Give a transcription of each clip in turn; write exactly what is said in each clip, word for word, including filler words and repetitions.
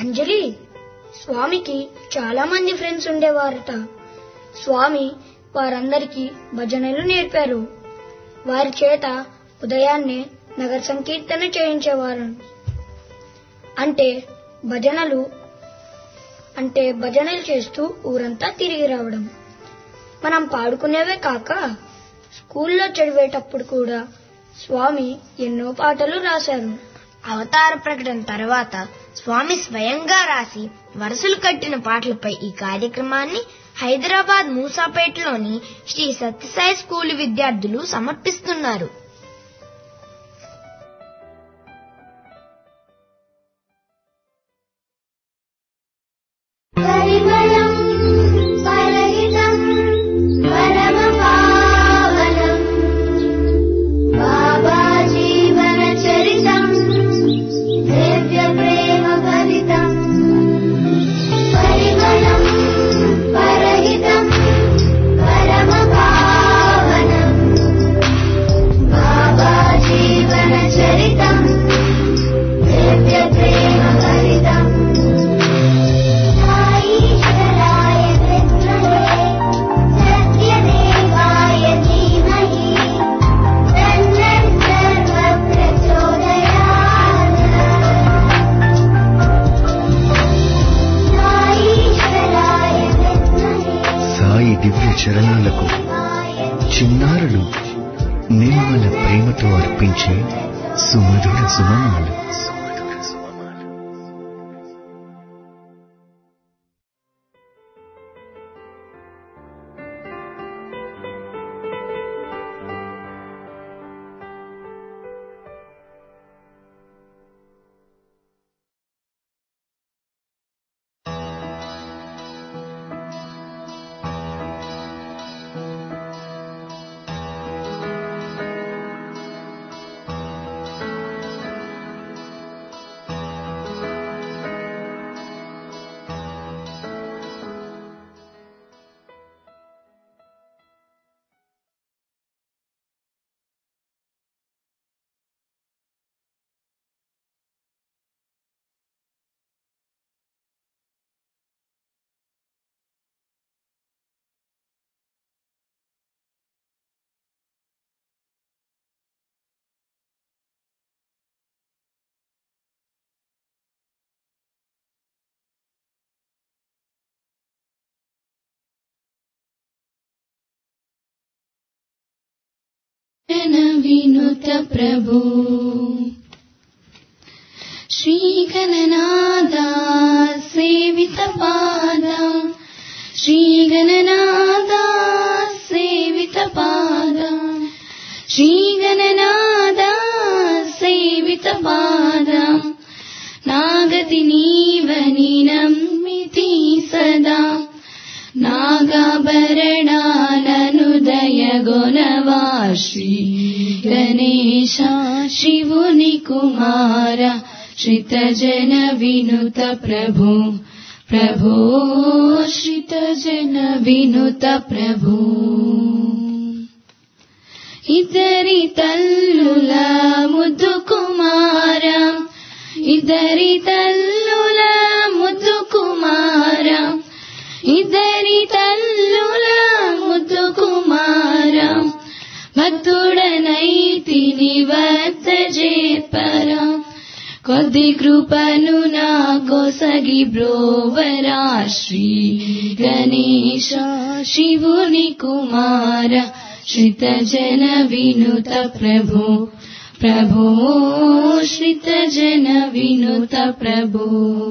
అంజలి, స్వామికి చాలా మంది ఫ్రెండ్స్ ఉండేవారట. స్వామి వారందరికీ భజనలు నేర్పారు. వారి చేత ఉదయాన్నే నగర సంకీర్తన చేయించేవారు. అంటే భజనలు అంటే భజనలు చేస్తూ ఊరంతా తిరిగి రావడం. మనం పాడుకునేవే కాక స్కూల్లో చదివేటప్పుడు కూడా స్వామి ఎన్నో పాటలు రాశారు. అవతార ప్రకటన తర్వాత స్వామి స్వయంగా రాసి వరుసలు కట్టిన పాటలపై ఈ కార్యక్రమాన్ని హైదరాబాద్ మూసాపేటలోని శ్రీ సత్యసాయి స్కూలు విద్యార్థులు సమర్పిస్తున్నారు. చరణాలకు చిన్నారులు నిర్మల ప్రేమతో అర్పించే సుమధుర సుమనాలు. వినుత ప్రభు శ్రీ గణనాద సేవిత పాద శ్రీ గణనాద సేవిత పాద శ్రీ గణనాద సేవిత పాద నాగతి నీవని నమ్మితి సదా నాగాభరణాలనుదయ గొనవా శ్రీ గణేశ శివుని కుమార శ్రిత జన వినుత ప్రభు ప్రభో శ్రిత జన వినుత ప్రభు ఇద్దరి తల్లుల ముద్దు కుమార ఇద్దరి తల్లుల ముద్దు కుమార ఇద్దరి తల్లుల ముద్దు కుమార భక్తుడనైతిని వద్ద చేపర కొద్ది కృపను నా కొసగి బ్రోవరా శ్రీ గణేశ శివుని కుమార శ్రిత జన వినుత ప్రభు ప్రభో శ్రిత జన వినుత ప్రభు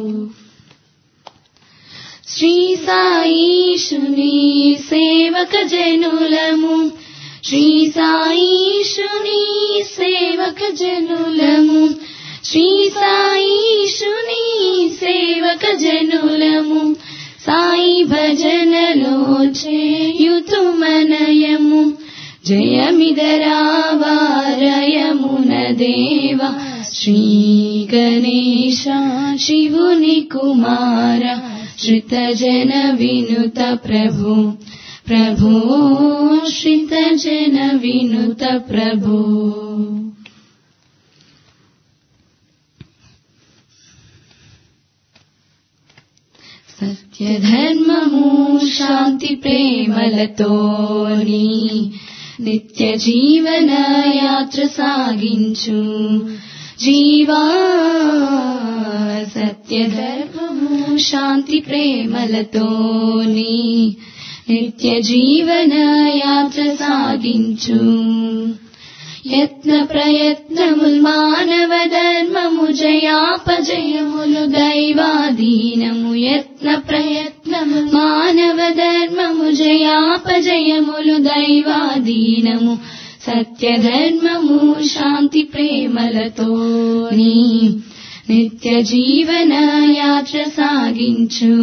శ్రీ సాయిషుని సేవక జనులము శ్రీ సాయిషుని సేవక జనులము శ్రీ సాయిషుని సేవక జనులము సాయి భజనలో చేయుతుమనయము జయమిదరావారయమున దేవ శ్రీ గణేశ శివుని కుమార శ్రిత జన వినుత ప్రభు ప్రభో శ్రిత జన వినుత ప్రభు సత్యధర్మము శాంతి ప్రేమలతోని నిత్య జీవన యాత్ర సాగించు జీవా. సత్యధర్మము శాంతి ప్రేమలతోని నిత్య జీవన యాత్ర సాగించు. యత్న ప్రయత్నముల్ మానవ ధర్మము జయాపజయములు దైవాధీనము. యత్న ప్రయత్నము మానవ ధర్మము జయాపజయములు దైవాధీనము. సత్యధర్మము శాంతి ప్రేమలతోని నిత్య జీవన యాత్ర సాగించు.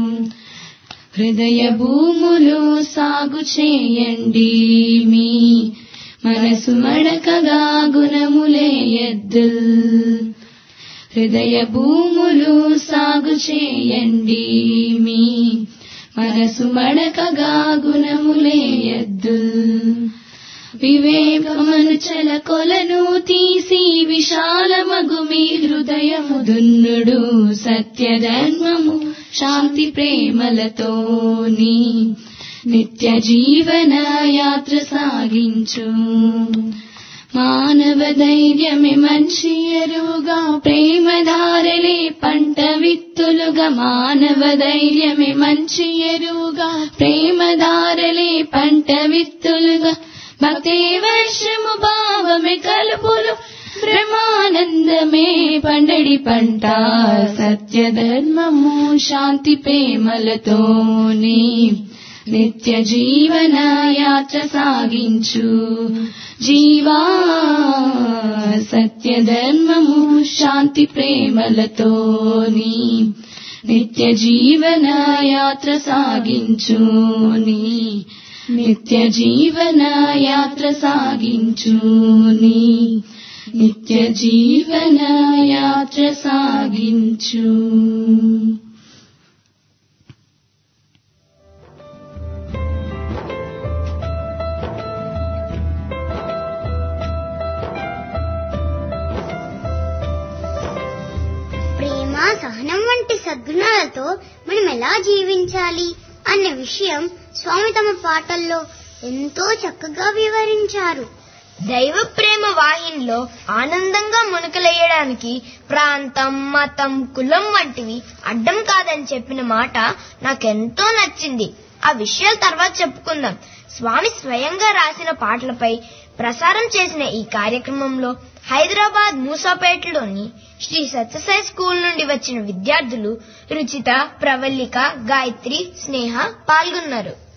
హృదయ భూములు సాగు చేయండి మీ మనసు మడకగా గుణములే ఎద్దుల్. హృదయ భూములు సాగు చేయండి మీ మనసు మడకగా గుణములే ఎద్దుల్. వివేకమను చెలకొలను తీసి విశాలమగు మీ హృదయము దున్నుడు. సత్యధర్మము శాంతి ప్రేమలతోని నిత్య జీవన యాత్ర సాగించు. మానవ ధైర్యమే మంచి ఎరువుగా ప్రేమధారలే పంట విత్తులుగా. మానవ ధైర్యమే మంచి ఎరువుగా ప్రేమధారలే పంట విత్తులుగా. భక్తే వర్షము భావమే కలుపులు బ్రహ్మానందమే పండడి పంట. సత్యధర్మము శాంతి ప్రేమలతోని నిత్య జీవన యాత్ర సాగించు జీవా. సత్యధర్మము శాంతి ప్రేమలతోని నిత్య జీవన యాత్ర సాగించు. నిత్య జీవన యాత్ర సాగించు. నిత్య జీవన యాత్ర సాగించు. ప్రేమ, సహనం వంటి సద్గుణాలతో మనం ఎలా జీవించాలి అన్న విషయం స్వామి తమ పాటల్లో ఎంతో చక్కగా వివరించారు. దైవ ప్రేమ వాహినిలో ఆనందంగా మునకలేయడానికి ప్రాంతం, మతం, కులం వంటివి అడ్డం కాదని చెప్పిన మాట నాకెంతో నచ్చింది. ఆ విషయాల తర్వాత చెప్పుకుందాం. స్వామి స్వయంగా రాసిన పాటలపై ప్రసారం చేసిన ఈ కార్యక్రమంలో హైదరాబాద్ మూసాపేటలోని శ్రీ సత్యసాయి స్కూల్ నుండి వచ్చిన విద్యార్థులు రుచిత, ప్రవల్లిక, గాయత్రి, స్నేహ పాల్గొన్నారు.